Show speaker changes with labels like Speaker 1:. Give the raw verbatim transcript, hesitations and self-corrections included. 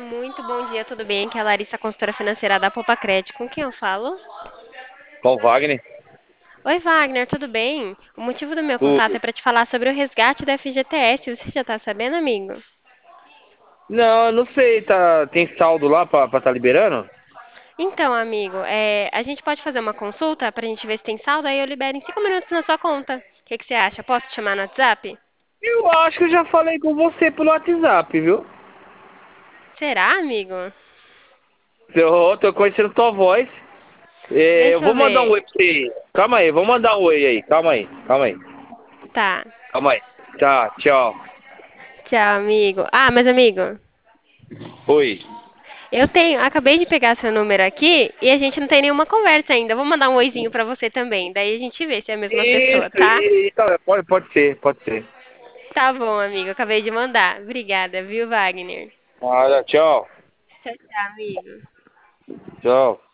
Speaker 1: Muito bom dia, tudo bem? Aqui é a Larissa, consultora financeira da Poupa Crédito. Com quem eu falo?
Speaker 2: Com o Wagner?
Speaker 1: Oi, Wagner, tudo bem? O motivo do meu contato
Speaker 2: Tudo.
Speaker 1: é para te falar sobre o resgate da F G T S. Você já tá sabendo, amigo?
Speaker 2: Não, eu não sei, tá, tem saldo lá pra, pra tá liberando?
Speaker 1: Então, amigo, é, a gente pode fazer uma consulta pra gente ver se tem saldo, aí eu libero em cinco minutos na sua conta. O que que você acha? Posso te chamar no WhatsApp?
Speaker 2: Eu acho que eu já falei com você pelo WhatsApp, viu?
Speaker 1: Será, amigo?
Speaker 2: Eu tô conhecendo tua voz. É, eu
Speaker 1: Deixa eu
Speaker 2: vou mandar um
Speaker 1: ver.
Speaker 2: oi pra você. Calma aí, vou mandar um oi aí. Calma aí, calma aí.
Speaker 1: Tá.
Speaker 2: Calma aí. Tá, tchau.
Speaker 1: Tchau, amigo. Ah, mas amigo,
Speaker 2: Oi.
Speaker 1: eu tenho, acabei de pegar seu número aqui e a gente não tem nenhuma conversa ainda. Vou mandar um oizinho pra você também. Daí a gente vê se é a mesma pessoa,
Speaker 2: Isso,
Speaker 1: tá?
Speaker 2: isso. Pode, pode ser, pode ser.
Speaker 1: Tá bom, amigo. Acabei de mandar. Obrigada, viu, Wagner?
Speaker 2: Olha, tchau.
Speaker 1: Tchau, tchau, amigo.
Speaker 2: Tchau.